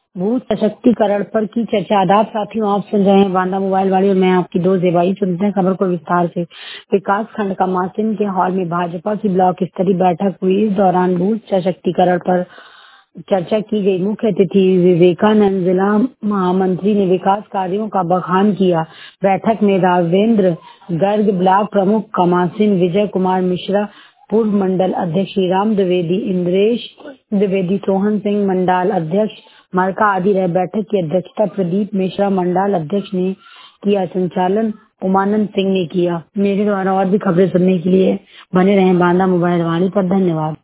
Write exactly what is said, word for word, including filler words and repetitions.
भू सशक्तिकरण पर की चर्चा। आदाब साथियों, आप सुन रहे हैं बांदा मोबाइल वाली और मैं आपकी दो जेबाई। सुनते हैं खबर को विस्तार से। विकास खंड कमासिन के हॉल में भाजपा की ब्लॉक स्तरीय बैठक हुई। इस दौरान भू सशक्तिकरण पर चर्चा की गई। मुख्य अतिथि विवेकानंद जिला महामंत्री ने विकास कार्यों का बखान किया। बैठक में राजेंद्र गर्ग, ब्लॉक प्रमुख कमासिन विजय कुमार मिश्रा, पूर्व मंडल अध्यक्ष श्रीराम द्विवेदी, इंद्रेश द्विवेदी, सोहन सिंह मंडल अध्यक्ष मरका आदि रहे। बैठक की अध्यक्षता प्रदीप मिश्रा मंडल अध्यक्ष ने किया। संचालन उमानंद सिंह ने किया। मेरे द्वारा और भी खबरें सुनने के लिए बने रहें बांदा मोबाइल वाणी पर। धन्यवाद।